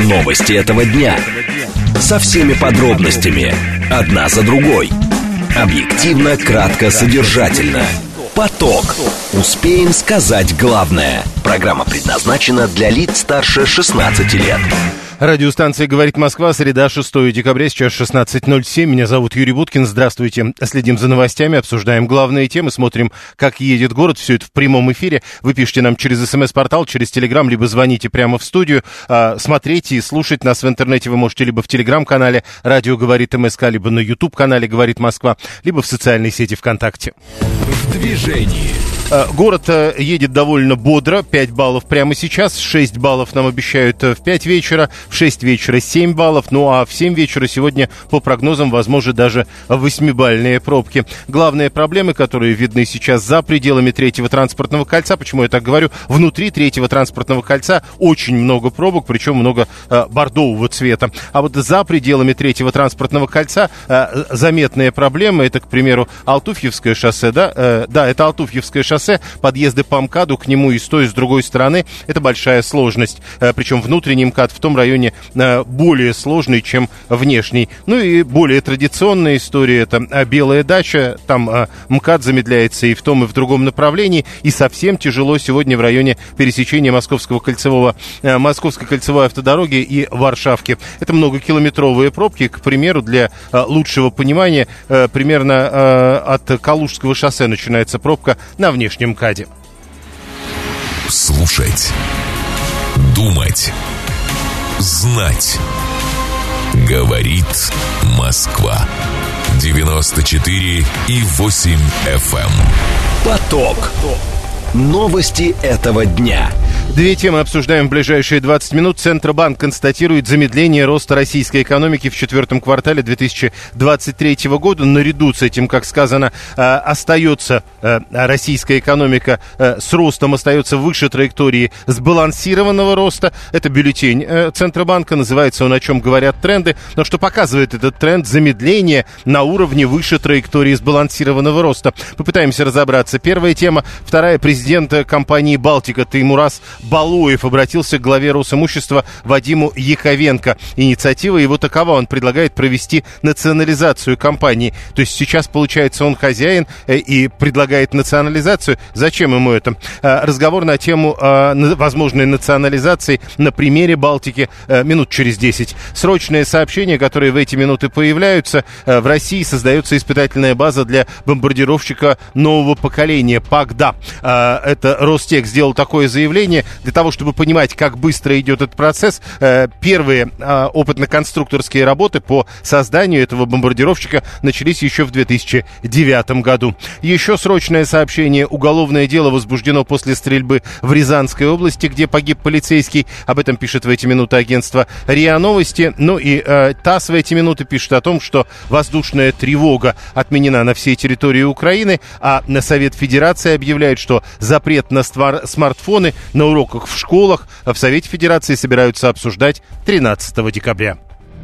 Новости этого дня. Со всеми подробностями. Одна за другой. Объективно, кратко, содержательно. Поток. Успеем сказать главное. Программа предназначена для лиц старше 16 лет. Радиостанция «Говорит Москва», среда, 6 декабря, сейчас 16:07. Меня зовут Юрий Буткин, здравствуйте. Следим за новостями, обсуждаем главные темы, смотрим, как едет город. Все это в прямом эфире. Вы пишите нам через СМС-портал, через Телеграм, либо звоните прямо в студию. Смотреть и слушать нас в интернете вы можете либо в Телеграм-канале «Радио говорит МСК», либо на YouTube-канале «Говорит Москва», либо в социальной сети ВКонтакте. В движении. Город едет довольно бодро, 5 баллов прямо сейчас, 6 баллов нам обещают в 5 вечера, в 6 вечера 7 баллов, ну а в 7 вечера сегодня, по прогнозам, возможно, даже 8-бальные пробки. Главные проблемы, которые видны сейчас за пределами третьего транспортного кольца, почему я так говорю, внутри третьего транспортного кольца очень много пробок, причем много бордового цвета. А вот за пределами третьего транспортного кольца заметные проблемы, это, к примеру, Алтуфьевское шоссе, да, это Алтуфьевское шоссе, подъезды по МКАДу к нему и с той, и с другой стороны, это большая сложность. Причем внутренний МКАД в том районе более сложный, чем внешний. Ну и более традиционная история, это Белая дача, там МКАД замедляется и в том, и в другом направлении, и совсем тяжело сегодня в районе пересечения Московской кольцевой автодороги и Варшавки. Это многокилометровые пробки, к примеру, для лучшего понимания, примерно от Калужского шоссе начинается пробка на внешнем МКАДе. Слушать, думать, знать. Говорит Москва. 94,8 FM. Поток. Новости этого дня. Две темы обсуждаем в ближайшие 20 минут. Центробанк констатирует замедление роста российской экономики в четвертом квартале 2023 года. Наряду с этим, как сказано, остается российская экономика с ростом, остается выше траектории сбалансированного роста. Это бюллетень Центробанка, называется он «О чем говорят тренды». Но что показывает этот тренд? Замедление на уровне выше траектории сбалансированного роста. Попытаемся разобраться. Первая тема. Вторая. Президент компании «Балтика» Теймураз Балуев обратился к главе Росимущества Вадиму Яковенко. Инициатива его такова: он предлагает провести национализацию компании. То есть сейчас, получается, он хозяин и предлагает национализацию. Зачем ему это? Разговор на тему возможной национализации на примере Балтики минут через 10. Срочное сообщение, которое в эти минуты появляются. В России создается испытательная база для бомбардировщика нового поколения ПАК-Да. Это Ростех сделал такое заявление. Для того, чтобы понимать, как быстро идет этот процесс, первые опытно-конструкторские работы по созданию этого бомбардировщика начались еще в 2009 году. Еще срочное сообщение. Уголовное дело возбуждено после стрельбы в Рязанской области, где погиб полицейский. Об этом пишет в эти минуты агентство РИА Новости. Ну и ТАСС в эти минуты пишет о том, что воздушная тревога отменена на всей территории Украины, а Совет Федерации объявляет, что запрет на смартфоны на уроках в школах в Совете Федерации собираются обсуждать 13 декабря.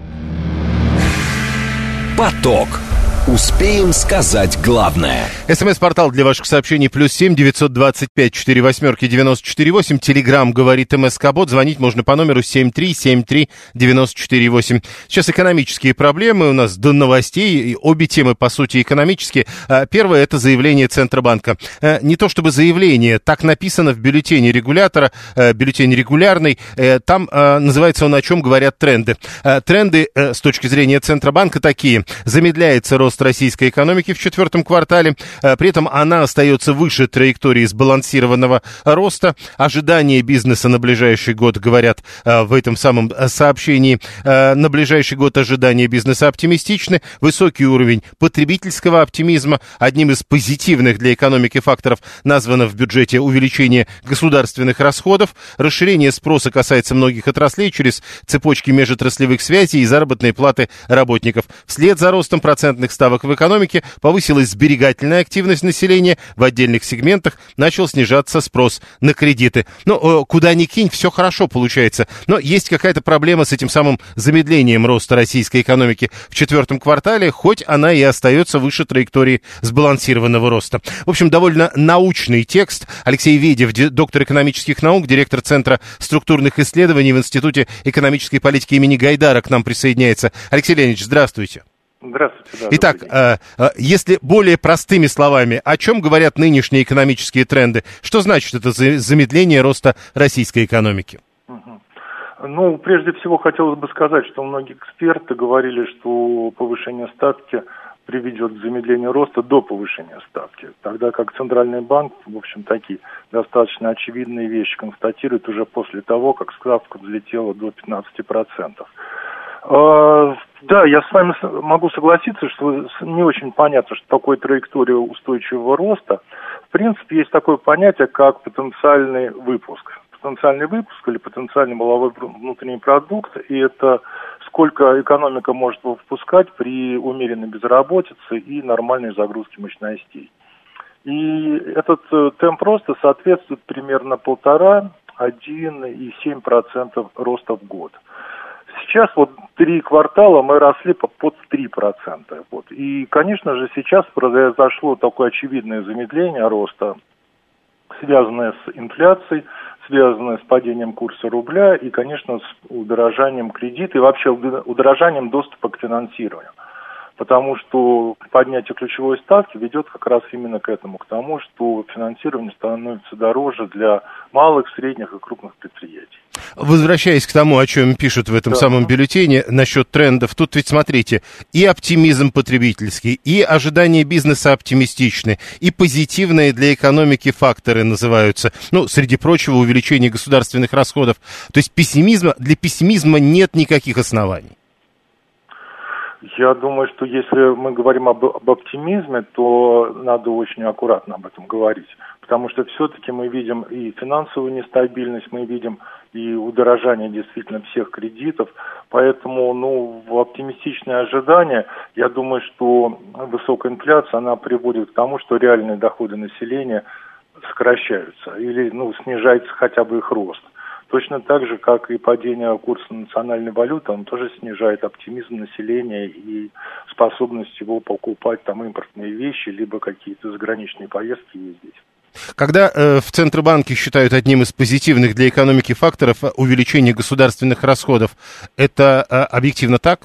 Поток. Успеем сказать главное. СМС-портал для ваших сообщений +7 925 48 94 8. Телеграм говорит МСК-бот. Звонить можно по номеру 7373 94 8. Сейчас экономические проблемы у нас до новостей. И обе темы, по сути, экономические. Первое — это заявление Центробанка. Не то чтобы заявление, так написано в бюллетене регулятора, бюллетень регулярный. Там называется он «О чем говорят тренды». Тренды с точки зрения Центробанка такие: замедляется рост российской экономики в четвертом квартале. При этом она остается выше траектории сбалансированного роста. Ожидания бизнеса на ближайший год, говорят в этом самом сообщении, на ближайший год ожидания бизнеса оптимистичны. Высокий уровень потребительского оптимизма. Одним из позитивных для экономики факторов названо в бюджете увеличение государственных расходов. Расширение спроса касается многих отраслей через цепочки межотраслевых связей и заработной платы работников. Вслед за ростом процентных ставок ставок в экономике, повысилась сберегательная активность населения, в отдельных сегментах начал снижаться спрос на кредиты. Ну, куда ни кинь, все хорошо получается. Но есть какая-то проблема с этим самым замедлением роста российской экономики в четвертом квартале, хоть она и остается выше траектории сбалансированного роста. В общем, довольно научный текст. Алексей Ведев, доктор экономических наук, директор Центра структурных исследований в Институте экономической политики имени Гайдара, к нам присоединяется. Алексей Леонидович, здравствуйте. Здравствуйте. Да, итак, если более простыми словами, о чем говорят нынешние экономические тренды? Что значит это замедление роста российской экономики? Ну, прежде всего, хотелось бы сказать, что многие эксперты говорили, что повышение ставки приведет к замедлению роста до повышения ставки, тогда как Центральный банк, в общем, такие достаточно очевидные вещи констатирует уже после того, как ставка взлетела до 15%. Да, я с вами могу согласиться, что не очень понятно, что такое траектория устойчивого роста. В принципе, есть такое понятие, как потенциальный выпуск. Потенциальный выпуск или потенциальный валовой внутренний продукт, и это сколько экономика может выпускать при умеренной безработице и нормальной загрузке мощностей. И этот темп роста соответствует примерно 1,5-1,7% роста в год. Сейчас 3 квартала мы росли под 3%. И, конечно же, сейчас произошло такое очевидное замедление роста, связанное с инфляцией, связанное с падением курса рубля и, конечно, с удорожанием кредита и вообще удорожанием доступа к финансированию. Потому что поднятие ключевой ставки ведет как раз именно к этому, к тому, что финансирование становится дороже для малых, средних и крупных предприятий. Возвращаясь к тому, о чем пишут в этом самом бюллетене насчет трендов, тут ведь смотрите, и оптимизм потребительский, и ожидания бизнеса оптимистичны, и позитивные для экономики факторы называются. Ну, среди прочего, увеличение государственных расходов. То есть для пессимизма нет никаких оснований. Я думаю, что если мы говорим об оптимизме, то надо очень аккуратно об этом говорить. Потому что все-таки мы видим и финансовую нестабильность, мы видим и удорожание действительно всех кредитов. Поэтому, в оптимистичные ожидания, я думаю, что высокая инфляция, она приводит к тому, что реальные доходы населения сокращаются или, снижается хотя бы их рост. Точно так же, как и падение курса национальной валюты, он тоже снижает оптимизм населения и способность его покупать импортные вещи, либо какие-то заграничные поездки ездить. Когда в Центробанке считают одним из позитивных для экономики факторов увеличение государственных расходов, это объективно так?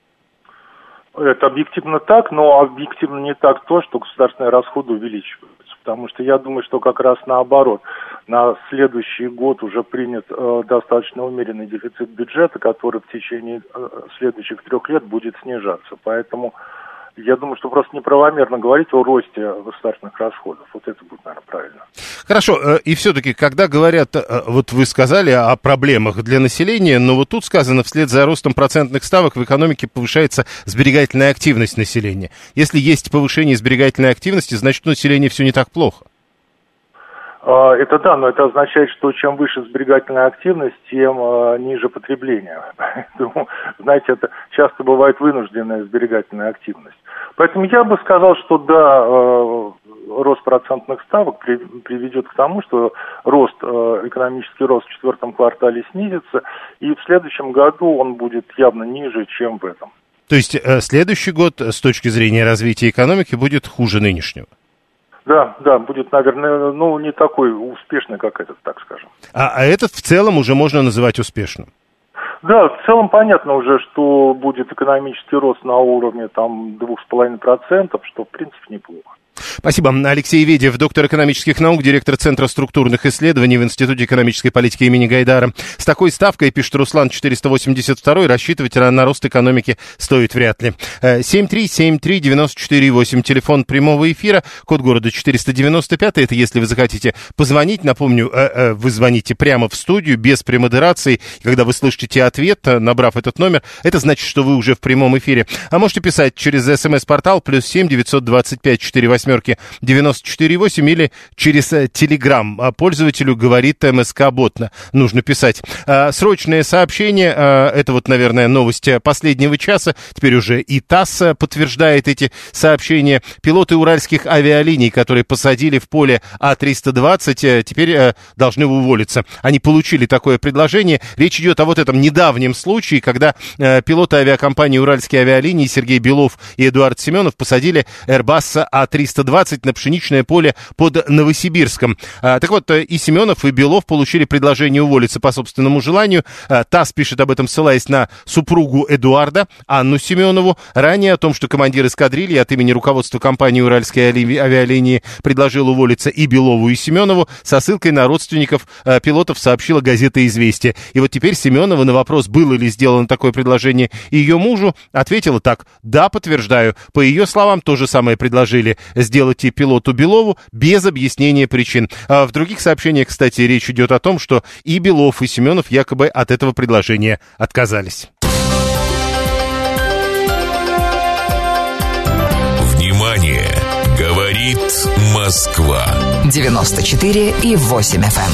Это объективно так, но объективно не так то, что государственные расходы увеличиваются. Потому что я думаю, что как раз наоборот. На следующий год уже принят достаточно умеренный дефицит бюджета, который в течение следующих 3 лет будет снижаться. Поэтому я думаю, что просто неправомерно говорить о росте государственных расходов. Это будет, наверное, правильно. Хорошо, и все-таки, когда говорят, вы сказали о проблемах для населения, но тут сказано, вслед за ростом процентных ставок в экономике повышается сберегательная активность населения. Если есть повышение сберегательной активности, значит, у населения все не так плохо. Это да, но это означает, что чем выше сберегательная активность, тем ниже потребление. Поэтому, знаете, это часто бывает вынужденная сберегательная активность. Поэтому я бы сказал, что да, рост процентных ставок приведет к тому, что экономический рост в 4 квартале снизится, и в следующем году он будет явно ниже, чем в этом. То есть следующий год с точки зрения развития экономики будет хуже нынешнего? Да, будет, наверное, не такой успешный, как этот, так скажем. А этот в целом уже можно называть успешным? Да, в целом понятно уже, что будет экономический рост на уровне 2,5%, что в принципе неплохо. Спасибо. Алексей Ведев, доктор экономических наук, директор Центра структурных исследований в Институте экономической политики имени Гайдара. С такой ставкой, пишет Руслан 482, рассчитывать на рост экономики стоит вряд ли. 7373948, телефон прямого эфира, код города 495, это если вы захотите позвонить. Напомню, вы звоните прямо в студию, без премодерации. Когда вы слышите ответ, набрав этот номер, это значит, что вы уже в прямом эфире. А можете писать через СМС-портал +7 925 48 94,8 или через Telegram. Пользователю говорит МСК Ботна. Нужно писать. Срочное сообщение. Это вот, наверное, новость последнего часа. Теперь уже и ТАСС подтверждает эти сообщения. Пилоты уральских авиалиний, которые посадили в поле А-320, теперь должны уволиться. Они получили такое предложение. Речь идет о вот этом недавнем случае, когда пилоты авиакомпании «Уральские авиалинии» Сергей Белов и Эдуард Семенов посадили Airbus А-320 на пшеничное поле под Новосибирском. Так вот, и Семенов, и Белов получили предложение уволиться по собственному желанию. ТАСС пишет об этом, ссылаясь на супругу Эдуарда, Анну Семенову. Ранее о том, что командир эскадрильи от имени руководства компании «Уральские авиалинии» предложил уволиться и Белову, и Семенову, со ссылкой на родственников пилотов сообщила газета «Известия». И вот теперь Семенова на вопрос, было ли сделано такое предложение ее мужу, ответила так: да, подтверждаю. По ее словам, то же самое предложили сделать и пилоту Белову без объяснения причин. А в других сообщениях, кстати, речь идет о том, что и Белов, и Семенов якобы от этого предложения отказались. Внимание! Говорит Москва. 94,8 FM.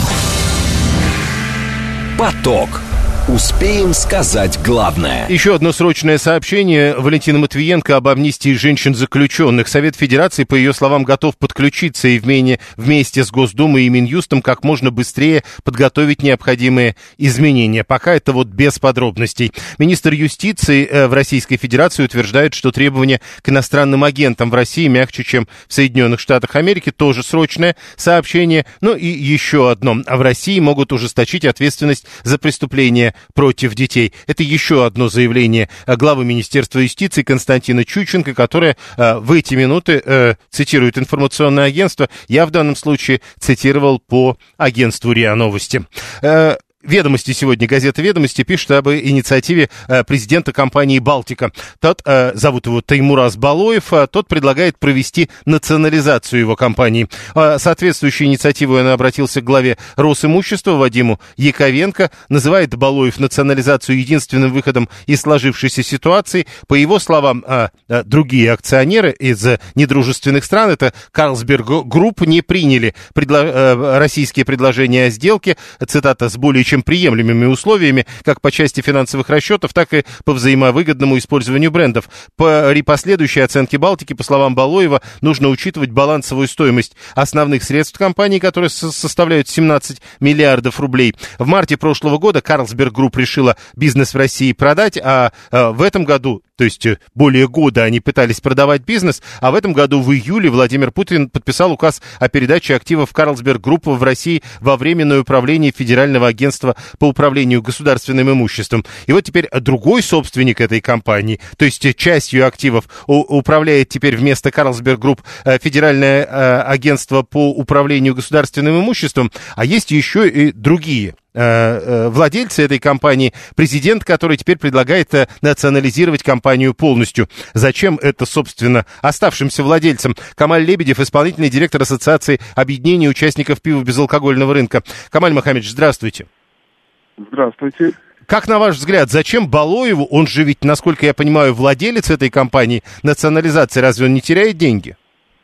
Поток. Успеем сказать главное. Еще одно срочное сообщение. Валентина Матвиенко об амнистии женщин-заключенных. Совет Федерации, по ее словам, готов подключиться и вместе с Госдумой и Минюстом как можно быстрее подготовить необходимые изменения. Пока это вот без подробностей. Министр юстиции в Российской Федерации утверждает, что требования к иностранным агентам в России мягче, чем в Соединенных Штатах Америки. Тоже срочное сообщение. Ну и еще одно. В России могут ужесточить ответственность за преступления против детей. Это еще одно заявление главы Министерства юстиции Константина Чученко, которое в эти минуты цитирует информационное агентство. Я в данном случае цитировал по агентству РИА Новости. Ведомости сегодня, газета «Ведомости» пишет об инициативе президента компании «Балтика». Тот, зовут его Таймураз Балоев, тот предлагает провести национализацию его компании. Соответствующей инициативой он обратился к главе Росимущества Вадиму Яковенко, называет Балоев национализацию единственным выходом из сложившейся ситуации. По его словам, другие акционеры из недружественных стран, это Carlsberg Group, не приняли российские предложения о сделке, цитата, с более чем приемлемыми условиями, как по части финансовых расчетов, так и по взаимовыгодному использованию брендов. При последующей оценке Балтики, по словам Балоева, нужно учитывать балансовую стоимость основных средств компании, которые составляют 17 миллиардов рублей. В марте прошлого года Carlsberg Group решила бизнес в России продать, а в этом году, то есть более года они пытались продавать бизнес, а в этом году в июле Владимир Путин подписал указ о передаче активов Carlsberg Group в России во Временное управление Федерального агентства по управлению государственным имуществом. И вот теперь другой собственник этой компании, то есть частью активов, управляет теперь вместо Carlsberg Group Федеральное агентство по управлению государственным имуществом, а есть еще и другие владельцы этой компании, президент, который теперь предлагает национализировать компанию полностью. Зачем это, собственно, оставшимся владельцам? Камаль Лебедев, исполнительный директор Ассоциации объединения участников пиво-безалкогольного рынка. Камаль Мухаммедович, здравствуйте. Здравствуйте. Как, на ваш взгляд, зачем Балоеву, он же ведь, насколько я понимаю, владелец этой компании, национализации, разве он не теряет деньги?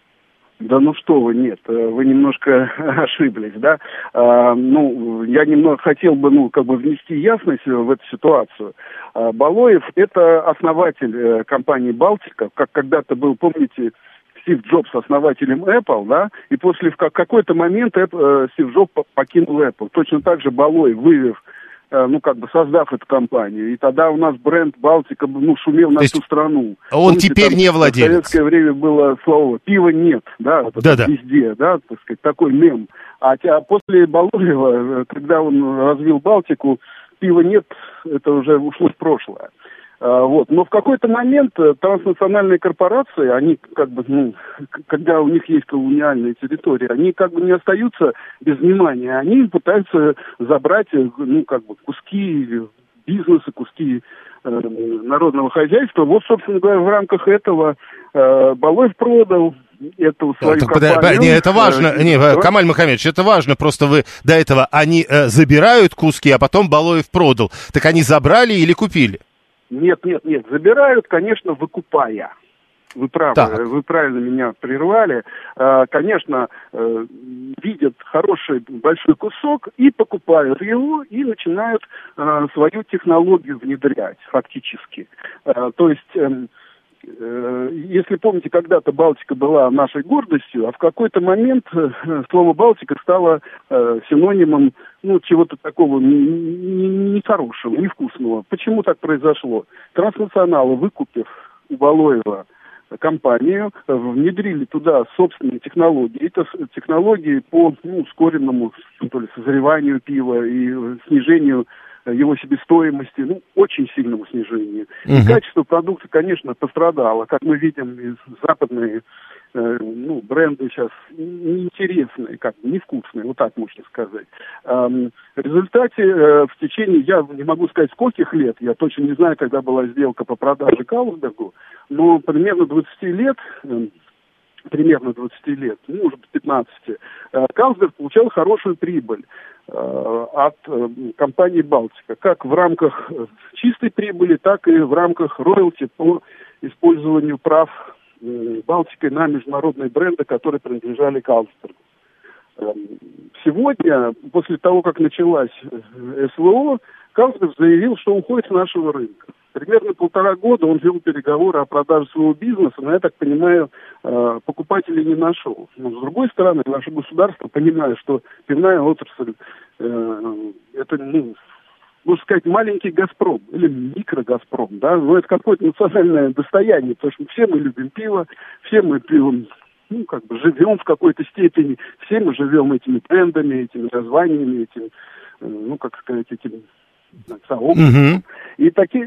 Да ну что вы, нет, вы немножко ошиблись, да. Я немного хотел бы, внести ясность в эту ситуацию. Балоев – это основатель компании «Балтика», как когда-то был, помните, Стив Джобс основателем Apple, да, и в какой-то момент Стив Джобс покинул Apple. Точно так же Балоев, вывев, создав эту компанию. И тогда у нас бренд «Балтика», шумел на всю страну. Он теперь не владелец. В советское время было слово «пива нет», да, везде, да, так сказать, такой мем. А после Балоева, когда он развил «Балтику», пива нет, это уже ушло в прошлое. Но в какой-то момент транснациональные корпорации, они когда у них есть колониальные территории, они не остаются без внимания. Они пытаются забрать, куски бизнеса, куски народного хозяйства. Вот, собственно говоря, в рамках этого Балоев продал эту свою компанию. Это важно, Камаль Мухаммедович, это важно, просто вы до этого, они забирают куски, а потом Балоев продал. Так они забрали или купили? Нет, забирают, конечно, выкупая. вы правы, вы правильно меня прервали. Конечно, видят хороший большой кусок и покупают его, и начинают свою технологию внедрять фактически. То есть... Если помните, когда-то Балтика была нашей гордостью, а в какой-то момент слово «Балтика» стало синонимом чего-то такого нехорошего, невкусного. Почему так произошло? Транснационалы, выкупив у Балоева компанию, внедрили туда собственные технологии. Это технологии по ускоренному созреванию пива и снижению его себестоимости, очень сильному снижению. И качество продукта, конечно, пострадало. Как мы видим, западные бренды сейчас неинтересные, невкусные, вот так можно сказать. В результате в течение, я не могу сказать, скольких лет, я точно не знаю, когда была сделка по продаже Карлсбергу, но примерно 20 лет, может быть, 15, Карлсберг получал хорошую прибыль от компании «Балтика», как в рамках чистой прибыли, так и в рамках роялти по использованию прав «Балтикой» на международные бренды, которые принадлежали Карлсбергу. Сегодня, после того, как началась СВО, Карлсберг заявил, что уходит с нашего рынка. Примерно 1,5 года он вел переговоры о продаже своего бизнеса, но, я так понимаю, покупателей не нашел. Но, с другой стороны, наше государство, понимая, что пивная отрасль это, можно сказать, маленький «Газпром» или микро-«Газпром», да, но это какое-то национальное достояние, потому что все мы любим пиво, все мы пивом, живем в какой-то степени, все мы живем этими трендами, этими названиями, этим, этим сообществом. И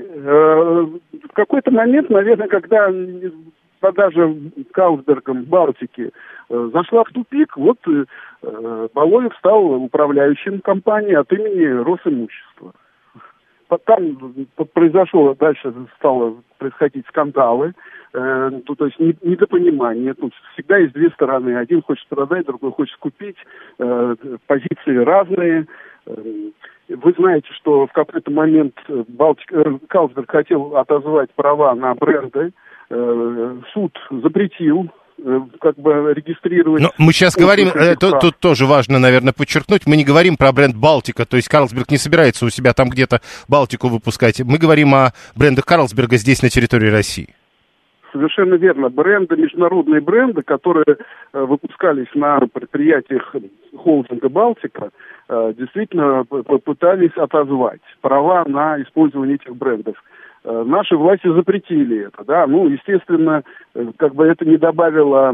в какой-то момент, наверное, когда продажа Карлсбергом Балтики зашла в тупик, Балоев стал управляющим компанией от имени Росимущества. Там дальше стало происходить скандалы, то есть недопонимание. Тут всегда есть две стороны. Один хочет продать, другой хочет купить. Позиции разные. Вы знаете, что в какой-то момент Карлсберг хотел отозвать права на бренды. Суд запретил регистрировать... Но мы сейчас говорим, тут тоже важно, наверное, подчеркнуть, мы не говорим про бренд «Балтика», то есть Карлсберг не собирается у себя там где-то «Балтику» выпускать. Мы говорим о брендах Карлсберга здесь, на территории России. Совершенно верно. Международные бренды, которые выпускались на предприятиях холдинга «Балтика», действительно попытались отозвать права на использование этих брендов. Наши власти запретили это, да, естественно, это не добавило,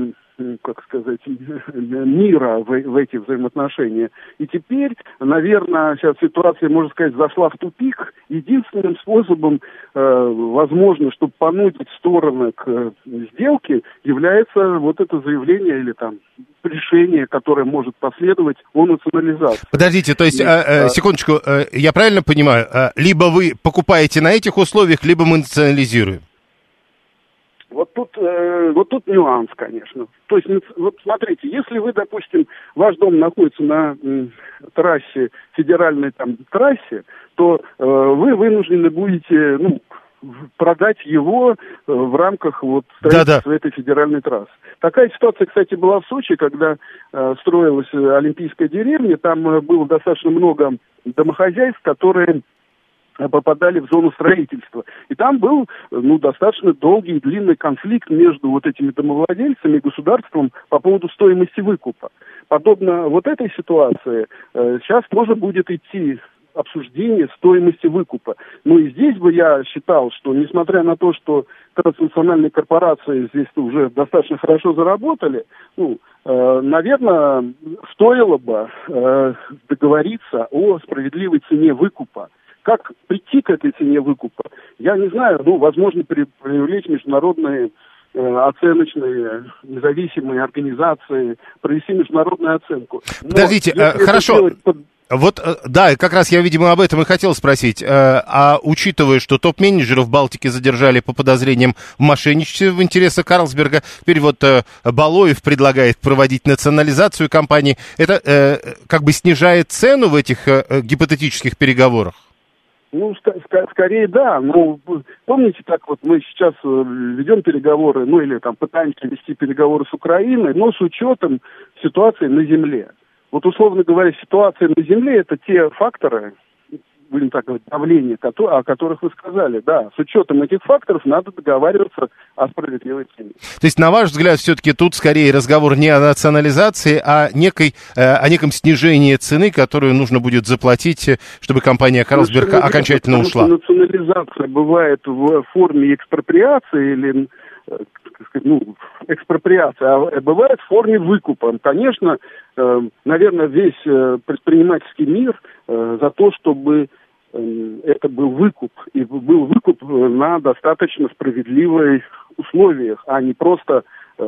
мира в эти взаимоотношения. И теперь, наверное, сейчас ситуация, можно сказать, зашла в тупик. Единственным способом, возможно, чтобы понудить стороны к сделке, является это заявление или решение, которое может последовать о национализации. Подождите, то есть, секундочку, я правильно понимаю, либо вы покупаете на этих условиях, либо мы национализируем? Вот тут нюанс, конечно. То есть, смотрите, если вы, допустим, ваш дом находится на трассе, федеральной трассе, то вы вынуждены будете, продать его в рамках строительства этой федеральной трассы. Такая ситуация, кстати, была в Сочи, когда строилась Олимпийская деревня. Там было достаточно много домохозяйств, которые попадали в зону строительства. И там был достаточно долгий и длинный конфликт между этими домовладельцами и государством по поводу стоимости выкупа. Подобно этой ситуации сейчас тоже будет идти обсуждение стоимости выкупа. И здесь бы я считал, что несмотря на то, что транснациональные корпорации здесь уже достаточно хорошо заработали, наверное, стоило бы договориться о справедливой цене выкупа. Как прийти к этой цене выкупа? Я не знаю, возможно, привлечь международные оценочные независимые организации, провести международную оценку. Подождите, хорошо. Как раз я, видимо, об этом и хотел спросить. А учитывая, что топ-менеджеров Балтики задержали по подозрениям в мошенничестве в интересах Карлсберга, теперь Балоев предлагает проводить национализацию компании, это снижает цену в этих гипотетических переговорах? Ну, скорее да. Ну, помните, так вот мы сейчас ведем переговоры, ну, или там пытаемся вести переговоры с Украиной, но с учетом ситуации на земле. Вот, условно говоря, ситуация на земле – это те факторы, будем так говорить, давление, о которых вы сказали. Да, с учетом этих факторов надо договариваться о справедливой цене. То есть, на ваш взгляд, все-таки тут скорее разговор не о национализации, а о неком снижении цены, которую нужно будет заплатить, чтобы компания Карлсберг окончательно ушла? Национализация бывает в форме экспроприации или... экспроприация, а бывает в форме выкупа. Конечно, наверное, весь предпринимательский мир за то, чтобы это был выкуп, и был выкуп на достаточно справедливых условиях, а не просто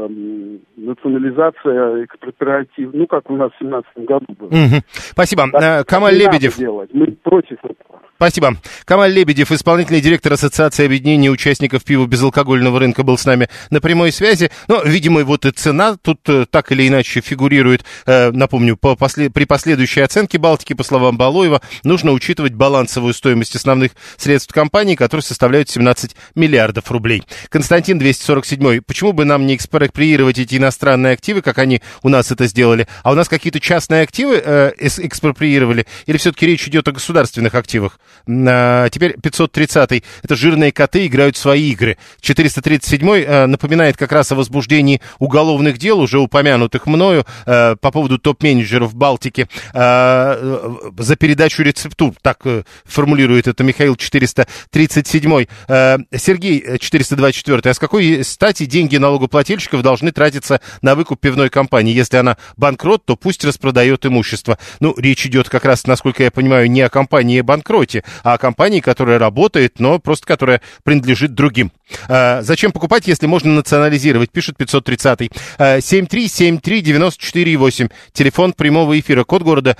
национализация экспроприатив, ну, как у нас в 2017 году было. Спасибо. Так, Камаль Лебедев. Мы против этого. Спасибо. Камаль Лебедев, исполнительный директор Ассоциации объединения участников пива безалкогольного рынка, был с нами на прямой связи. Но, видимо, вот и цена тут так или иначе фигурирует. Напомню, при последующей оценке Балтики, по словам Балоева, нужно учитывать балансовую стоимость основных средств компании, которые составляют 17 миллиардов рублей. Константин 247. Почему бы нам не экспроприировать эти иностранные активы, как они у нас это сделали? А у нас какие-то частные активы экспроприировали? Или все-таки речь идет о государственных активах? Теперь 530-й. Это жирные коты играют свои игры. 437-й напоминает как раз о возбуждении уголовных дел, уже упомянутых мною, по поводу топ-менеджеров Балтики за передачу рецептур. Так формулирует это Михаил 437-й. Сергей 424-й. А с какой стати деньги налогоплательщиков должны тратиться на выкуп пивной компании? Если она банкрот, то пусть распродает имущество. Ну, речь идет как раз, насколько я понимаю, не о компании-банкроте, а о компании, которая работает, но просто которая принадлежит другим. Зачем покупать, если можно национализировать, пишет 530-й. 7373948, телефон прямого эфира, код города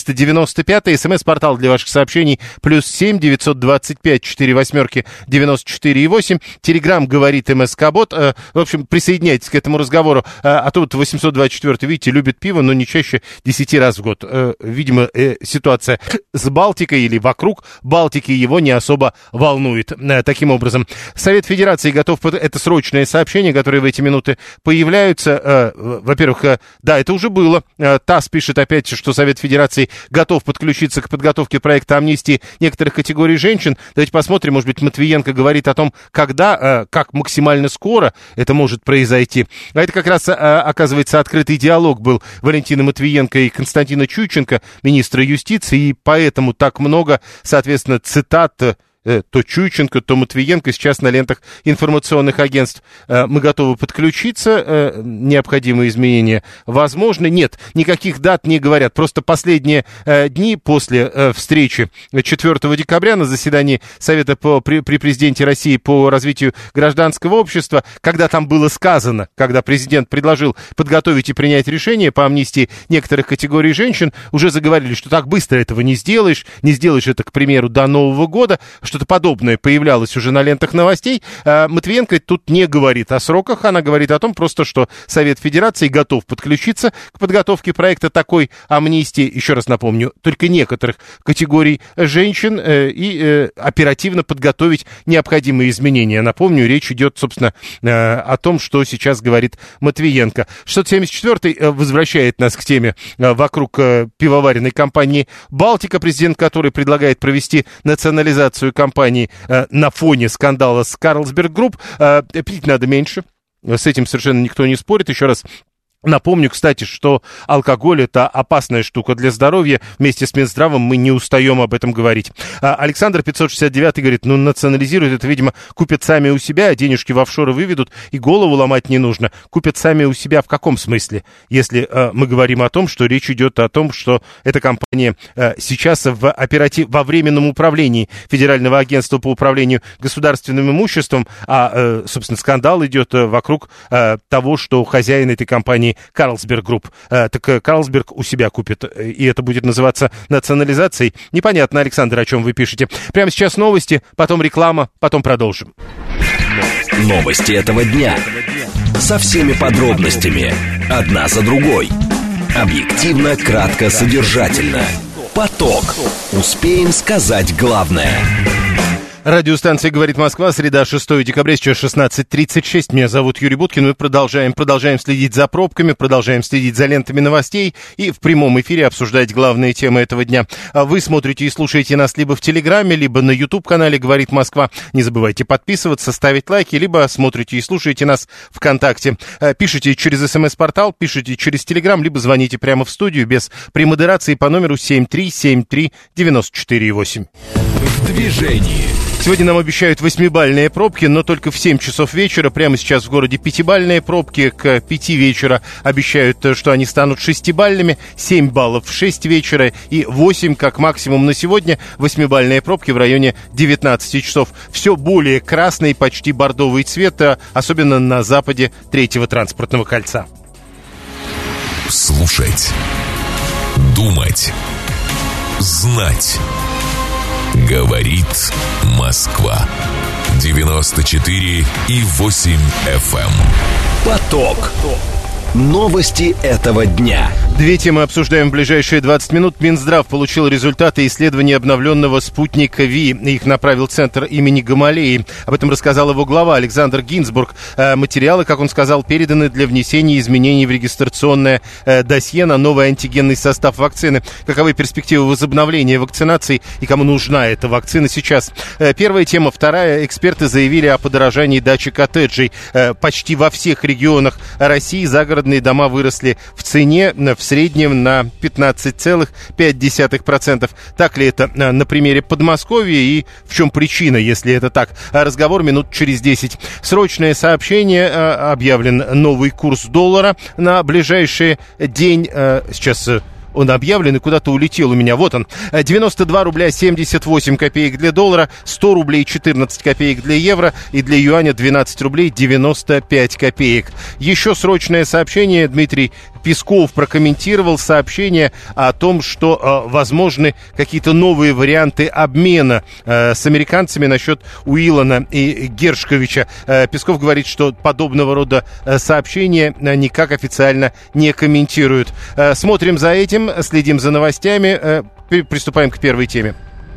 495, смс-портал для ваших сообщений, +7 925 48 94,8, телеграм говорит МСК-бот. В общем, присоединяйтесь к этому разговору, а то вот 824, видите, любит пиво, но не чаще 10 раз в год. Видимо, ситуация с Балтикой или вокруг Балтики его не особо волнует. Таким образом, Совет Федерации готов... Это срочное сообщение, которое в эти минуты появляются. Во-первых, да, это уже было. ТАСС пишет опять, что Совет Федерации готов подключиться к подготовке проекта амнистии некоторых категорий женщин. Давайте посмотрим, может быть, Матвиенко говорит о том, когда, как максимально скоро это может произойти. А это как раз, оказывается, открытый диалог был Валентины Матвиенко и Константина Чуйченко, министра юстиции, и поэтому так много, соответственно, цитат то Чуйченко, то Матвиенко сейчас на лентах информационных агентств. Мы готовы подключиться, необходимые изменения возможны. Нет, никаких дат не говорят. Просто последние дни после встречи 4 декабря на заседании Совета при президенте России по развитию гражданского общества, когда там было сказано, когда президент предложил подготовить и принять решение по амнистии некоторых категорий женщин, уже заговорили, что так быстро этого не сделаешь это, к примеру, до Нового года, что-то подобное появлялось уже на лентах новостей. Матвиенко тут не говорит о сроках, она говорит о том просто, что Совет Федерации готов подключиться к подготовке проекта такой амнистии, еще раз напомню, только некоторых категорий женщин и оперативно подготовить необходимые изменения. Напомню, речь идет, собственно, о том, что сейчас говорит Матвиенко. 674-й возвращает нас к теме вокруг пивоваренной компании «Балтика», президент которой предлагает провести национализацию компании на фоне скандала с Carlsberg Group. Пить надо меньше. С этим совершенно никто не спорит. Еще раз напомню, кстати, что алкоголь – это опасная штука для здоровья. Вместе с Минздравом мы не устаем об этом говорить. Александр 569 говорит, национализируют это, видимо, купят сами у себя, а денежки в офшоры выведут, и голову ломать не нужно. Купят сами у себя в каком смысле? Если мы говорим о том, что речь идет о том, что эта компания сейчас во временном управлении Федерального агентства по управлению государственным имуществом, собственно, скандал идет вокруг того, что хозяин этой компании Carlsberg Group. Так Carlsberg у себя купит, и это будет называться национализацией. Непонятно, Александр, о чем вы пишете. Прямо сейчас новости, потом реклама, потом продолжим. Новости этого дня. Со всеми подробностями. Одна за другой. Объективно, кратко, содержательно. Поток. Успеем сказать главное. Радиостанция «Говорит Москва», среда, 6 декабря, сейчас 16:36. Меня зовут Юрий Буткин. Мы продолжаем следить за пробками, продолжаем следить за лентами новостей и в прямом эфире обсуждать главные темы этого дня. Вы смотрите и слушаете нас либо в Телеграме, либо на YouTube-канале «Говорит Москва». Не забывайте подписываться, ставить лайки, либо смотрите и слушаете нас ВКонтакте. Пишите через СМС-портал, пишите через Телеграм, либо звоните прямо в студию без премодерации по номеру 7373948. В движении. Сегодня нам обещают 8-бальные пробки, но только в 7 часов вечера. Прямо сейчас в городе 5-бальные пробки. К 5 вечера обещают, что они станут 6-бальными. 7 баллов в 6 вечера и 8, как максимум на сегодня. 8-бальные пробки в районе 19 часов. Все более красный, почти бордовый цвет, особенно на западе 3-го транспортного кольца. Слушать. Думать. Знать. Говорит Москва. 94,8 FM. Поток. Новости этого дня. Две темы обсуждаем в ближайшие 20 минут. Минздрав получил результаты исследования обновленного спутника ВИ. Их направил Центр имени Гамалеи. Об этом рассказал его глава Александр Гинзбург. Материалы, как он сказал, переданы для внесения изменений в регистрационное досье на новый антигенный состав вакцины. Каковы перспективы возобновления вакцинации и кому нужна эта вакцина сейчас? Первая тема. Вторая. Эксперты заявили о подорожании дачи коттеджей. Почти во всех регионах России загородные дома выросли в цене в среднем на 15,5%. Так ли это на примере Подмосковья и в чем причина, если это так? Разговор минут через 10. Срочное сообщение. Объявлен новый курс доллара на ближайший день. Сейчас он объявлен и куда-то улетел у меня. Вот он. 92 рубля 78 копеек для доллара, 100 рублей 14 копеек для евро и для юаня 12 рублей 95 копеек. Еще срочное сообщение. Дмитрий Песков прокомментировал сообщение о том, что возможны какие-то новые варианты обмена с американцами насчет Уиллана и Гершковича. Песков говорит, что подобного рода сообщения никак официально не комментируют. Смотрим за этим, следим за новостями. Приступаем к первой теме.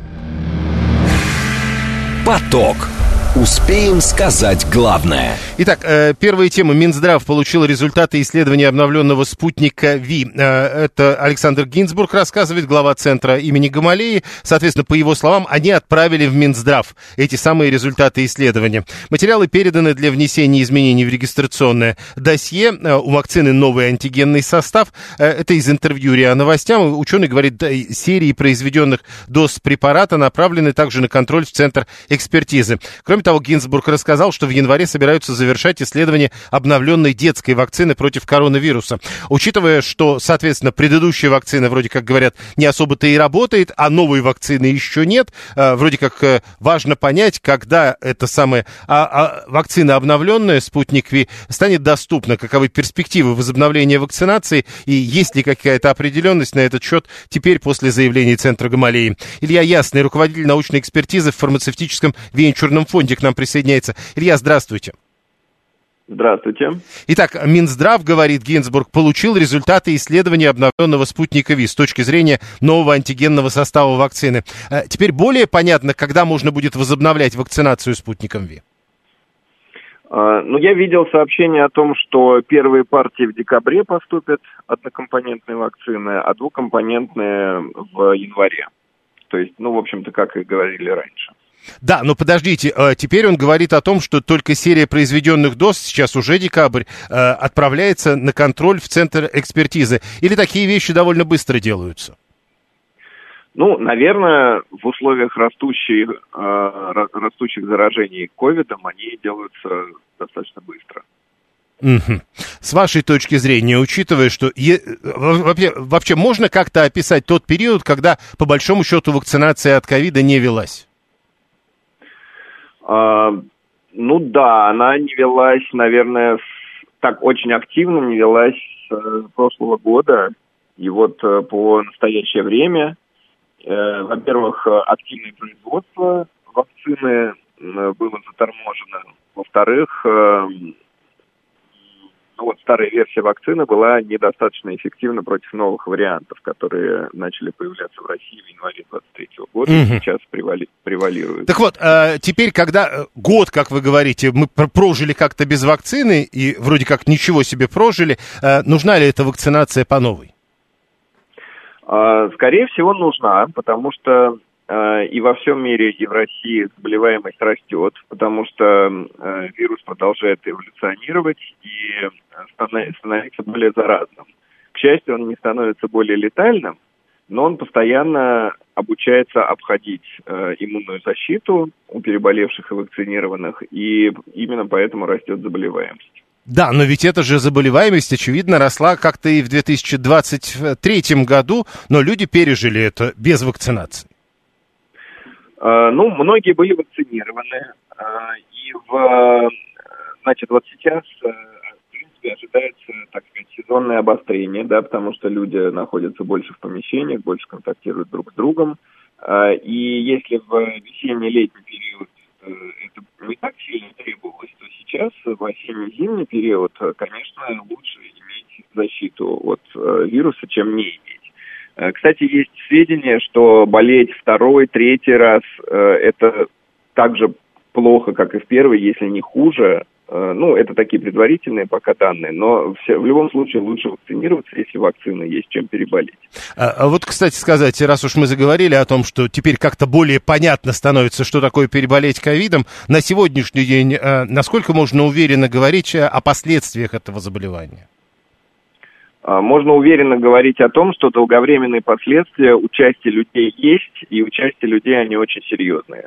Поток. Успеем сказать главное. Итак, первая тема. Минздрав получил результаты исследования обновленного спутника ВИ. Это Александр Гинзбург рассказывает, глава Центра имени Гамалеи. Соответственно, по его словам, они отправили в Минздрав эти самые результаты исследования. Материалы переданы для внесения изменений в регистрационное досье. У вакцины новый антигенный состав. Это из интервью РИА Новостям. Ученый говорит, серии произведенных доз препарата направлены также на контроль в Центр экспертизы. Кроме того, Гинзбург рассказал, что в январе собираются завершать исследование обновленной детской вакцины против коронавируса. Учитывая, что, соответственно, предыдущая вакцина, вроде как говорят, не особо-то и работает, а новой вакцины еще нет, вроде как важно понять, когда эта самая вакцина обновленная, спутник ВИ, станет доступна, каковы перспективы возобновления вакцинации и есть ли какая-то определенность на этот счет теперь после заявлений Центра Гамалеи. Илья Ясный, руководитель научной экспертизы в фармацевтическом венчурном фонде, к нам присоединяется. Илья, здравствуйте. Здравствуйте. Итак, Минздрав, говорит Гинзбург, получил результаты исследования обновленного спутника ВИ с точки зрения нового антигенного состава вакцины. Теперь более понятно, когда можно будет возобновлять вакцинацию спутником ВИ? Я видел сообщение о том, что первые партии в декабре поступят однокомпонентные вакцины, а двухкомпонентные в январе. То есть, в общем-то, как и говорили раньше. Да, но подождите, теперь он говорит о том, что только серия произведенных доз, сейчас уже декабрь, отправляется на контроль в Центр экспертизы. Или такие вещи довольно быстро делаются? Наверное, в условиях растущих заражений ковидом они делаются достаточно быстро. Угу. С вашей точки зрения, учитывая, что вообще можно как-то описать тот период, когда, по большому счету, вакцинация от ковида не велась? Да, она не велась, наверное, так очень активно не велась с прошлого года. И вот по настоящее время, во-первых, активное производство вакцины было заторможено. Во-вторых, старая версия вакцины была недостаточно эффективна против новых вариантов, которые начали появляться в России в январе 2023 года и сейчас превалируют. Так вот, теперь, когда год, как вы говорите, мы прожили как-то без вакцины и вроде как ничего себе прожили, нужна ли эта вакцинация по новой? Скорее всего, нужна, потому что и во всем мире, и в России заболеваемость растет, потому что вирус продолжает эволюционировать и становится более заразным. К счастью, он не становится более летальным, но он постоянно обучается обходить иммунную защиту у переболевших и вакцинированных, и именно поэтому растет заболеваемость. Да, но ведь эта же заболеваемость, очевидно, росла как-то и в 2023 году, но люди пережили это без вакцинации. Ну, многие были вакцинированы, и значит, вот сейчас, в принципе, ожидается, так сказать, сезонное обострение, да, потому что люди находятся больше в помещениях, больше контактируют друг с другом, и если в весенне-летний период это не так сильно требовалось, то сейчас, в осенне-зимний период, конечно, лучше иметь защиту от вируса, чем не иметь. Кстати, есть сведения, что болеть второй, третий раз это так же плохо, как и в первый, если не хуже. Ну, это такие предварительные пока данные, но в любом случае лучше вакцинироваться, если вакцина есть, чем переболеть. А вот, кстати сказать, раз уж мы заговорили о том, что теперь как-то более понятно становится, что такое переболеть ковидом, на сегодняшний день насколько можно уверенно говорить о последствиях этого заболевания? Можно уверенно говорить о том, что долговременные последствия у части людей есть, и у части людей они очень серьезные.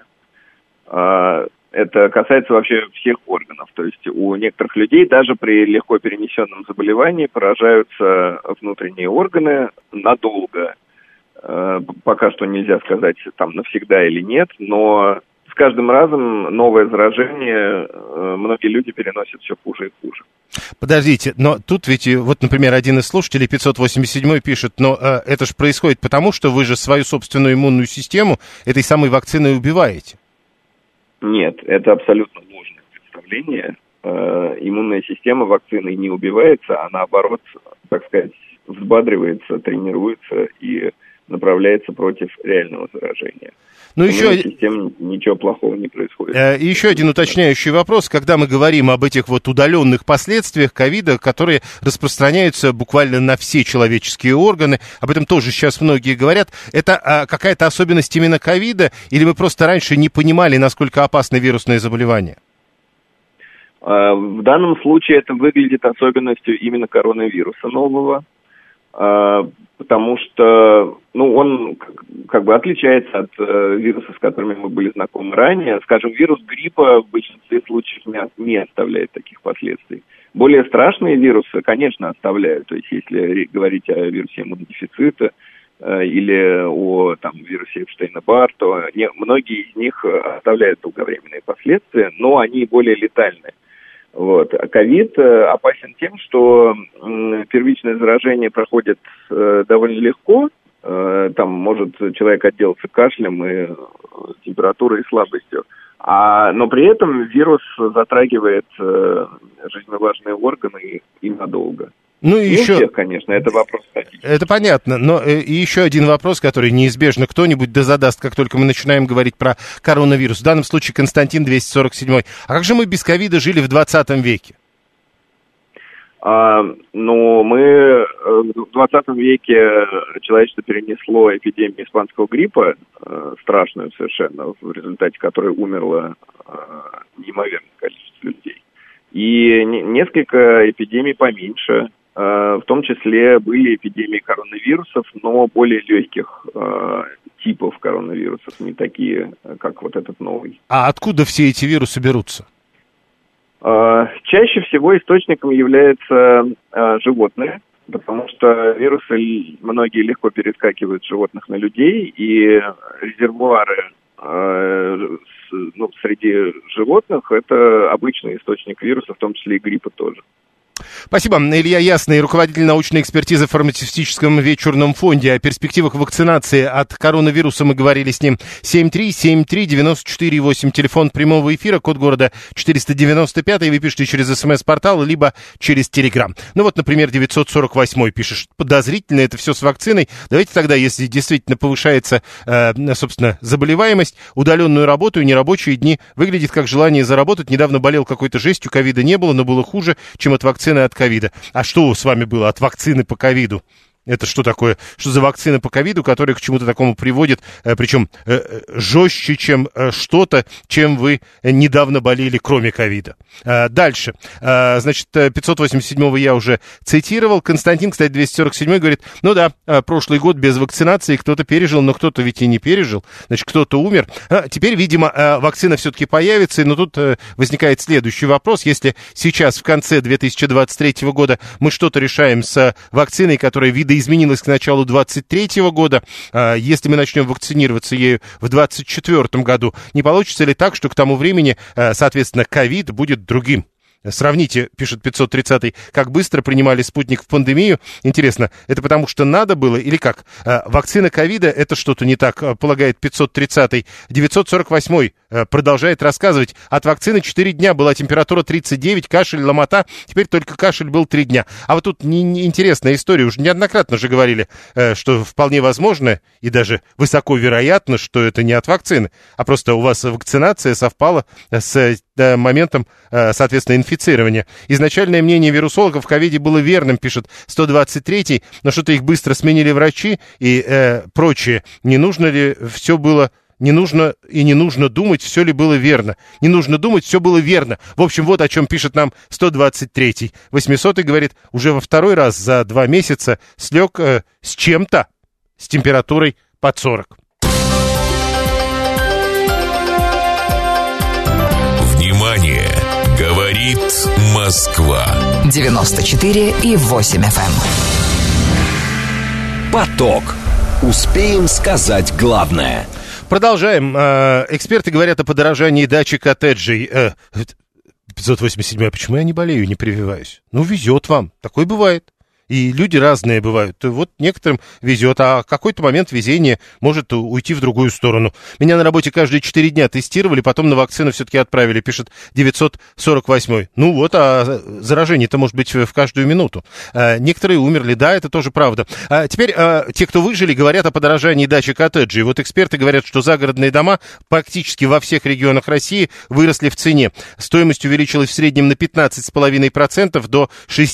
Это касается вообще всех органов. То есть у некоторых людей даже при легко перенесенном заболевании поражаются внутренние органы надолго. Пока что нельзя сказать, там, навсегда или нет, но с каждым разом новое заражение многие люди переносят все хуже и хуже. Подождите, но тут ведь, вот, например, один из слушателей, 587 пишет, но это же происходит потому, что вы же свою собственную иммунную систему этой самой вакциной убиваете. Нет, это абсолютно ложное представление. Иммунная система вакциной не убивается, а наоборот, так сказать, взбадривается, тренируется и направляется против реального заражения. Ну, еще системе ничего плохого не происходит. И еще один уточняющий вопрос. Когда мы говорим об этих вот удаленных последствиях ковида, которые распространяются буквально на все человеческие органы, об этом тоже сейчас многие говорят, это какая-то особенность именно ковида, или мы просто раньше не понимали, насколько опасно вирусное заболевание? В данном случае это выглядит особенностью именно коронавируса нового, потому что, он как бы отличается от вирусов, с которыми мы были знакомы ранее. Скажем, вирус гриппа в большинстве случаев не оставляет таких последствий. Более страшные вирусы, конечно, оставляют. То есть, если говорить о вирусе иммунодефицита или о вирусе Эпштейна-Барр, то многие из них оставляют долговременные последствия, но они более летальны. Вот. А ковид опасен тем, что первичное заражение проходит довольно легко. Там может человек отделаться кашлем и температурой и слабостью. Но при этом вирус затрагивает жизненно важные органы и надолго. Ну и еще, всех, конечно, это вопрос статистики. Это понятно, но и еще один вопрос, который неизбежно кто-нибудь задаст, как только мы начинаем говорить про коронавирус. В данном случае Константин 247. А как же мы без ковида жили в 20 веке? Мы в 20 веке человечество перенесло эпидемию испанского гриппа, страшную совершенно, в результате которой умерло неимоверное количество людей. И несколько эпидемий поменьше. В том числе были эпидемии коронавирусов, но более легких типов коронавирусов, не такие, как вот этот новый. А откуда все эти вирусы берутся? Чаще всего источником являются животные, потому что вирусы многие легко перескакивают с животных на людей, и резервуары среди животных – это обычный источник вируса, в том числе и гриппа тоже. Спасибо. Илья Ясный, руководитель научной экспертизы в фармацевтическом вечерном фонде. О перспективах вакцинации от коронавируса мы говорили с ним. 7373948, телефон прямого эфира, код города 495. Вы пишете через СМС-портал, либо через Телеграм. Ну вот, например, 948 пишет, подозрительно это все с вакциной. Давайте тогда, если действительно повышается, собственно, заболеваемость, удаленную работу и нерабочие дни выглядит как желание заработать. Недавно болел какой-то жестью, ковида не было, но было хуже, чем от вакцины от ковида. А что с вами было от вакцины по ковиду? Это что такое? Что за вакцина по ковиду, которая к чему-то такому приводит, причем жестче, чем что-то, чем вы недавно болели, кроме ковида? Дальше. Значит, 587-го я уже цитировал. Константин, кстати, 247-й говорит, ну да, прошлый год без вакцинации кто-то пережил, но кто-то ведь и не пережил. Значит, кто-то умер. Теперь, видимо, вакцина все-таки появится, но тут возникает следующий вопрос. Если сейчас, в конце 2023 года, мы что-то решаем с вакциной, которая видоизменилась к началу 2023 года, если мы начнем вакцинироваться ею в 2024 году, не получится ли так, что к тому времени, соответственно, ковид будет другим? Сравните, пишет 530-й, как быстро принимали спутник в пандемию. Интересно, это потому что надо было или как? Вакцина ковида, это что-то не так, полагает 530-й. 948-й продолжает рассказывать. От вакцины 4 дня была температура 39, кашель, ломота. Теперь только кашель был 3 дня. А вот тут интересная история. Уже неоднократно же говорили, что вполне возможно и даже высоко вероятно, что это не от вакцины, а просто у вас вакцинация совпала с моментом, соответственно, инфицирования. Изначальное мнение вирусологов в ковиде было верным, пишет 123-й, но что-то их быстро сменили врачи и прочее. Не нужно ли все было... Не нужно и не нужно думать, все ли было верно. Не нужно думать, все было верно. В общем, вот о чем пишет нам 123-й. 800-й говорит, уже во второй раз за 2 месяца слег с чем-то, с температурой под 40. Внимание! Говорит Москва. 94,8 FM. Поток. Успеем сказать главное. Продолжаем. Эксперты говорят о подорожании дачи коттеджей. 587. Почему я не болею, не прививаюсь? Ну, везет вам. Такое бывает. И люди разные бывают. Вот некоторым везет, а в какой-то момент везение может уйти в другую сторону. Меня на работе каждые 4 дня тестировали, потом на вакцину все-таки отправили, пишет 948. Ну вот, а заражение-то может быть в каждую минуту. Некоторые умерли, да, это тоже правда. Теперь те, кто выжили, говорят о подорожании дачи коттеджей. Вот эксперты говорят, что загородные дома практически во всех регионах России выросли в цене. Стоимость увеличилась в среднем на 15,5% до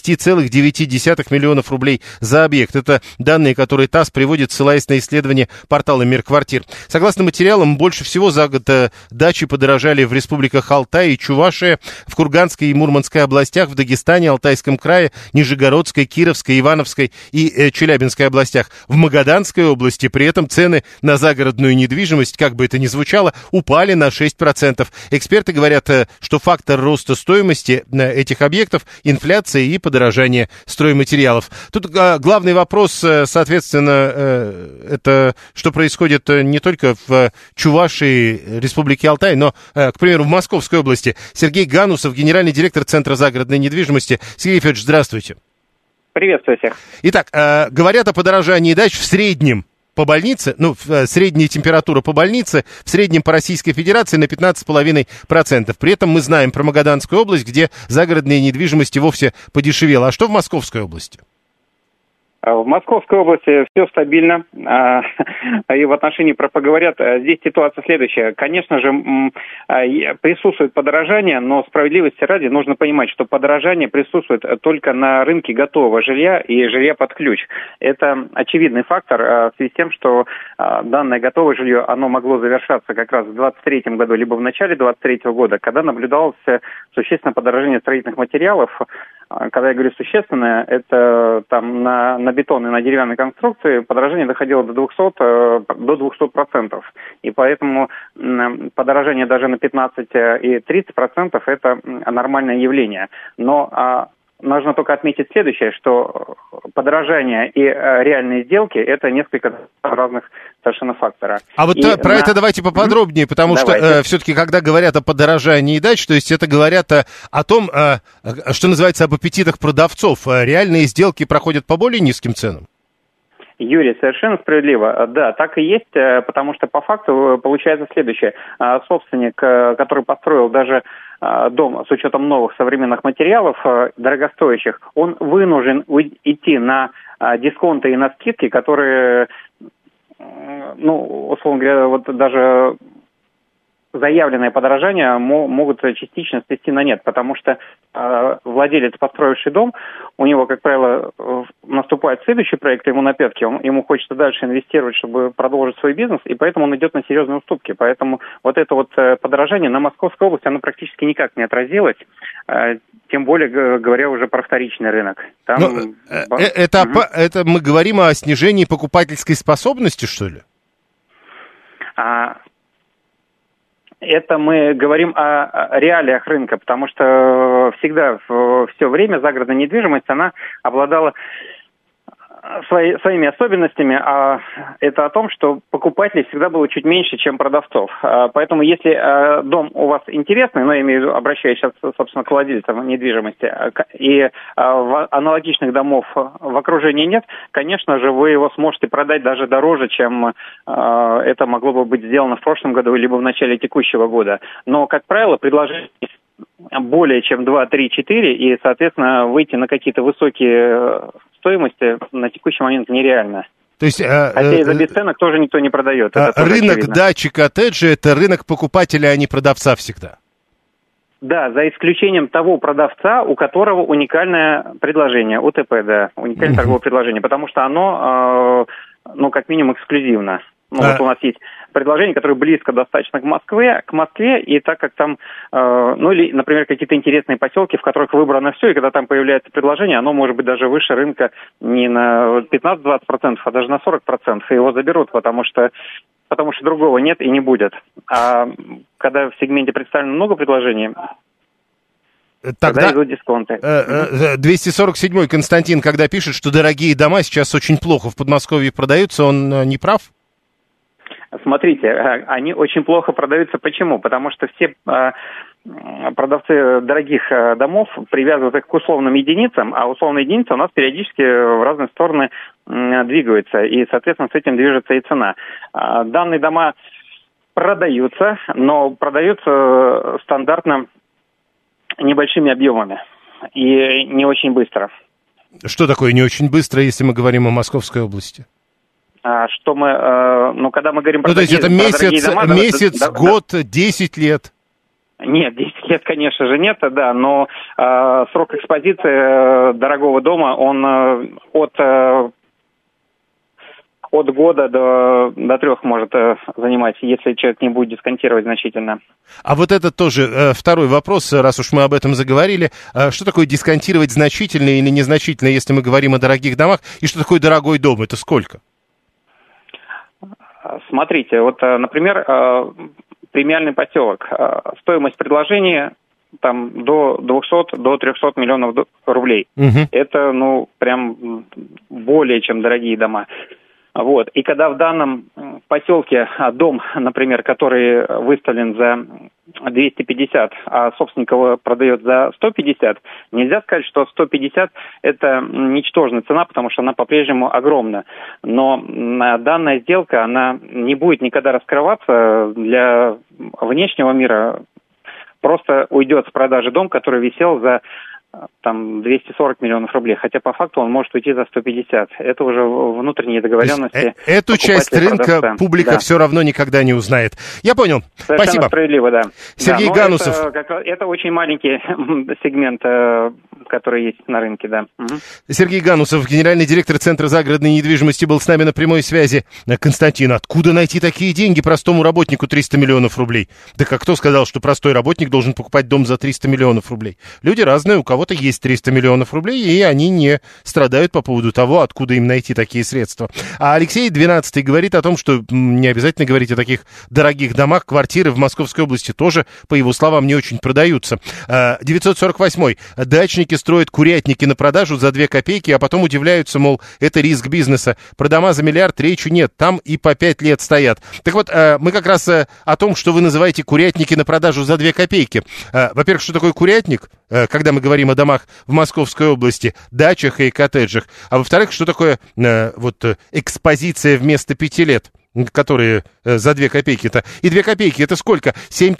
6,9 миллионов рублей за объект. Это данные, которые ТАСС приводит, ссылаясь на исследование портала Мирквартир. Согласно материалам, больше всего за год дачи подорожали в республиках Алтай и Чувашия, в Курганской и Мурманской областях, в Дагестане, Алтайском крае, Нижегородской, Кировской, Ивановской и Челябинской областях. В Магаданской области при этом цены на загородную недвижимость, как бы это ни звучало, упали на 6%. Эксперты говорят, что фактор роста стоимости этих объектов – инфляция и подорожание стройматериалов. Тут главный вопрос, соответственно, это что происходит не только в Чувашии, Республике Алтай, но, к примеру, в Московской области. Сергей Ганусов, генеральный директор Центра загородной недвижимости. Сергей Федорович, здравствуйте. Приветствую всех. Итак, говорят о подорожании дач в среднем по больнице, средняя температура по больнице, в среднем по Российской Федерации на 15,5%. При этом мы знаем про Магаданскую область, где загородная недвижимость и вовсе подешевела. А что в Московской области? В Московской области все стабильно, и в отношении про поговорят, здесь ситуация следующая. Конечно же, присутствует подорожание, но справедливости ради нужно понимать, что подорожание присутствует только на рынке готового жилья и жилья под ключ. Это очевидный фактор в связи с тем, что данное готовое жилье, оно могло завершаться как раз в 2023 году, либо в начале 2023 года, когда наблюдалось существенное подорожание строительных материалов. Когда я говорю существенное, это там на бетон и на деревянной конструкции подорожание доходило до 200%. И поэтому подорожание даже на 15 и 30% это нормальное явление. Но нужно только отметить следующее, что подорожание и реальные сделки – это несколько разных совершенно фактора. А вот про это давайте поподробнее, потому что все-таки, когда говорят о подорожании дач, то есть это говорят о том, что называется, об аппетитах продавцов. Реальные сделки проходят по более низким ценам? Юрий, совершенно справедливо. Да, так и есть, потому что по факту получается следующее. Собственник, который построил даже дом с учетом новых современных материалов, дорогостоящих, он вынужден идти на дисконты и на скидки, которые, условно говоря, вот даже заявленное подорожание могут частично свести на нет, потому что владелец, построивший дом, у него, как правило, наступает следующий проект, ему на пятки, ему хочется дальше инвестировать, чтобы продолжить свой бизнес, и поэтому он идет на серьезные уступки. Поэтому вот это вот подорожание на Московской области, оно практически никак не отразилось, тем более говоря уже про вторичный рынок. Там... Это мы говорим о снижении покупательской способности, что ли? Это мы говорим о реалиях рынка, потому что всегда, все время загородная недвижимость, она обладала своими особенностями, а это о том, что покупателей всегда было чуть меньше, чем продавцов. Поэтому если дом у вас интересный, я имею в виду, обращаюсь сейчас, собственно, к владельцам недвижимости, и аналогичных домов в окружении нет, конечно же, вы его сможете продать даже дороже, чем это могло бы быть сделано в прошлом году, либо в начале текущего года. Но, как правило, предложение более чем 2, 3, 4, и, соответственно, выйти на какие-то высокие стоимости на текущий момент нереально. То есть, хотя из-за бесценок тоже никто не продает. Рынок дачи, коттеджи – это рынок покупателя, а не продавца всегда. Да, за исключением того продавца, у которого уникальное предложение, УТП, да, уникальное торговое предложение, потому что оно, как минимум, эксклюзивно. Вот у нас есть предложение, которое близко достаточно к Москве, и так как там, или, например, какие-то интересные поселки, в которых выбрано все, и когда там появляется предложение, оно может быть даже выше рынка не на 15-20%, а даже на 40%, и его заберут, потому что другого нет и не будет. А когда в сегменте представлено много предложений, тогда идут дисконты. 247-й Константин, когда пишет, что дорогие дома сейчас очень плохо в Подмосковье продаются, он не прав? Смотрите, они очень плохо продаются. Почему? Потому что все продавцы дорогих домов привязывают их к условным единицам, а условные единицы у нас периодически в разные стороны двигаются, и, соответственно, с этим движется и цена. Данные дома продаются, но продаются стандартно небольшими объемами и не очень быстро. Что такое не очень быстро, если мы говорим о Московской области? Что мы, когда мы говорим про то есть это месяц, год, 10 лет? Нет, 10 лет, конечно же, нет, да, но срок экспозиции дорогого дома, он от года до 3 может занимать, если человек не будет дисконтировать значительно. А вот это тоже второй вопрос, раз уж мы об этом заговорили. Что такое дисконтировать значительно или незначительно, если мы говорим о дорогих домах? И что такое дорогой дом? Это сколько? Смотрите, вот, например, премиальный поселок. Стоимость предложения там до 200, до 300 миллионов рублей. Угу. Это, прям более чем дорогие дома. Вот. И когда в данном поселке дом, например, который выставлен за 250, а собственник его продает за 150, нельзя сказать, что 150 это ничтожная цена, потому что она по-прежнему огромна. Но данная сделка, она не будет никогда раскрываться для внешнего мира. Просто уйдет с продажи дом, который висел за 240 миллионов рублей, хотя по факту он может уйти за 150. Это уже внутренние договоренности. Эту часть рынка публика все равно никогда не узнает. Я понял. Совершенно Спасибо. Справедливо, да. Сергей Ганусов. Это очень маленький сегмент, который есть на рынке, да. Угу. Сергей Ганусов, генеральный директор Центра загородной недвижимости, был с нами на прямой связи. Константин, откуда найти такие деньги простому работнику 300 миллионов рублей? Да как кто сказал, что простой работник должен покупать дом за 300 миллионов рублей? Люди разные, у кого-то есть 300 миллионов рублей, и они не страдают по поводу того, откуда им найти такие средства. А Алексей 12 говорит о том, что не обязательно говорить о таких дорогих домах. Квартиры в Московской области тоже, по его словам, не очень продаются. 948-й. Дачники застройщики строят курятники на продажу за 2 копейки, а потом удивляются, мол, это риск бизнеса. Про дома за миллиард речи нет, там и по 5 лет стоят. Так вот, мы как раз о том, что вы называете курятники на продажу за 2 копейки. Во-первых, что такое курятник, когда мы говорим о домах в Московской области, дачах и коттеджах. А во-вторых, что такое экспозиция вместо 5 лет, которые за 2 копейки-то. И 2 копейки это сколько?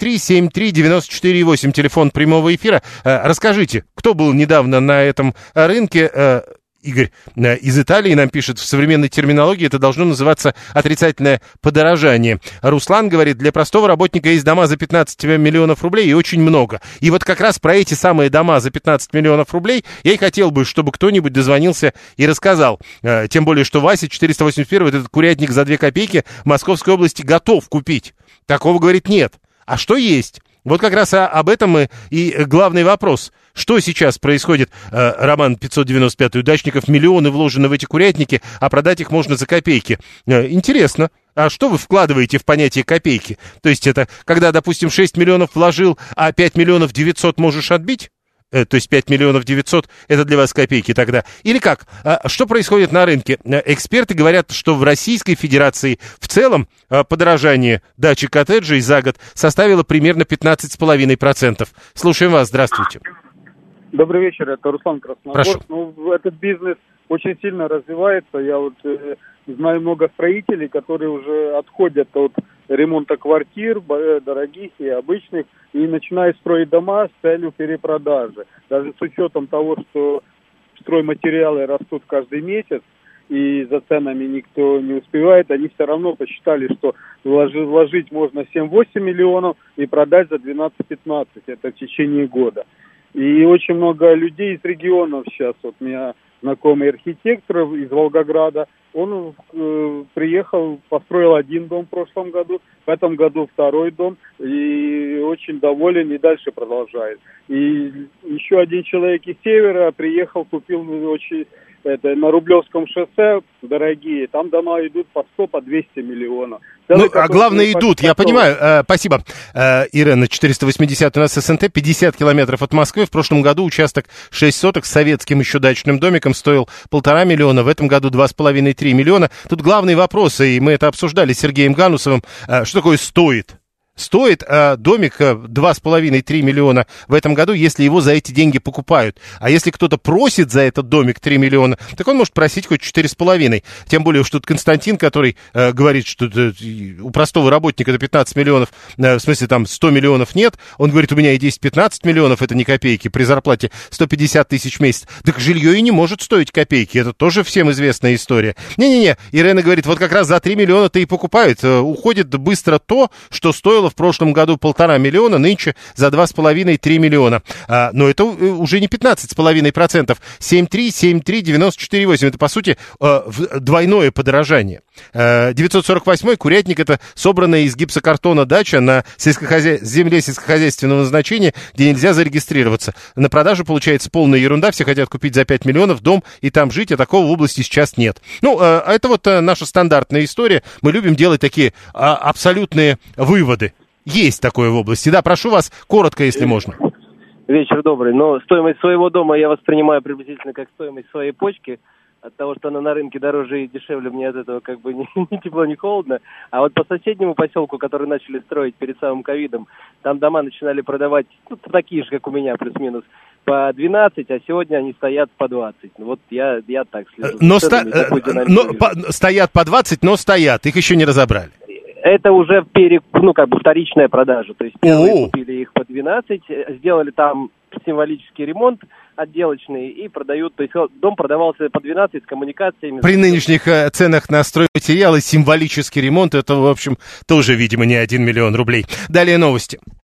7373948, телефон прямого эфира. Расскажите, кто был недавно на этом рынке? Игорь из Италии нам пишет, в современной терминологии это должно называться отрицательное подорожание. Руслан говорит, для простого работника есть дома за 15 миллионов рублей и очень много. И вот как раз про эти самые дома за 15 миллионов рублей я и хотел бы, чтобы кто-нибудь дозвонился и рассказал. Тем более, что Вася 481, этот курятник за 2 копейки в Московской области готов купить. Такого, говорит, нет. А что есть? Вот как раз об этом и главный вопрос. Что сейчас происходит? Роман 595 у дачников, миллионы вложены в эти курятники, а продать их можно за копейки. Интересно. А что вы вкладываете в понятие копейки? То есть это когда, допустим, 6 миллионов вложил, а 5 миллионов 900 можешь отбить? То есть 5 миллионов 900 это для вас копейки тогда. Или как? Что происходит на рынке? Эксперты говорят, что в Российской Федерации в целом подорожание дачи коттеджей за год составило примерно 15,5%. Слушаем вас, здравствуйте. Добрый вечер, это Руслан Красногорск. Этот бизнес очень сильно развивается. Я знаю много строителей, которые уже отходят от ремонта квартир, дорогих и обычных, и начинают строить дома с целью перепродажи. Даже с учетом того, что стройматериалы растут каждый месяц, и за ценами никто не успевает, они все равно посчитали, что вложить можно 7-8 миллионов и продать за 12-15, это в течение года. И очень много людей из регионов сейчас, вот у меня знакомый архитектор из Волгограда, он приехал, построил 1 дом в прошлом году, в этом году 2 дом, и очень доволен, и дальше продолжает. И еще один человек из севера приехал, купил на Рублевском шоссе, дорогие, там дома идут по 100, по 200 миллионов. А главное идут, я понимаю, спасибо. Ирена, 480 у нас СНТ, 50 километров от Москвы. В прошлом году участок 6 соток с советским еще дачным домиком стоил 1,5 миллиона, в этом году 2,5-3 миллиона. Тут главный вопрос, и мы это обсуждали с Сергеем Ганусовым, что такое стоит? Стоит домик 2,5-3 миллиона в этом году, если его за эти деньги покупают. А если кто-то просит за этот домик 3 миллиона, так он может просить хоть 4,5. Тем более, что тут Константин, который говорит, что у простого работника это 15 миллионов, в смысле там 100 миллионов нет. Он говорит, у меня и 10-15 миллионов, это не копейки, при зарплате 150 тысяч в месяц. Так жилье и не может стоить копейки, это тоже всем известная история. Не-не-не, Ирена говорит, вот как раз за 3 миллиона-то и покупают. Уходит быстро то, что стоило в прошлом году 1,5 миллиона, нынче за 2,5-3 миллиона. Но это уже не 15,5%. 7373948. Это, по сути, двойное подорожание. 948-й курятник — это собранная из гипсокартона дача на земле сельскохозяйственного назначения, где нельзя зарегистрироваться. На продажу получается полная ерунда. Все хотят купить за 5 миллионов дом и там жить, а такого в области сейчас нет. Это вот наша стандартная история. Мы любим делать такие абсолютные выводы. Есть такое в области. Да, прошу вас, коротко, если можно. Вечер добрый. Стоимость своего дома я воспринимаю приблизительно как стоимость своей почки. От того, что она на рынке дороже и дешевле, мне от этого как бы ни тепло, ни холодно. А вот по соседнему поселку, который начали строить перед самым ковидом, там дома начинали продавать, такие же, как у меня, плюс-минус, по 12, а сегодня они стоят по 20. Вот я так слежу. Стоят по 20, но стоят. Их еще не разобрали. Это уже вторичная продажа. То есть первые купили их по 12, сделали там символический ремонт отделочный и продают. То есть дом продавался по 12 с коммуникациями. При нынешних ценах на стройматериалы символический ремонт, это, в общем, тоже, видимо, не 1 миллион рублей. Далее новости.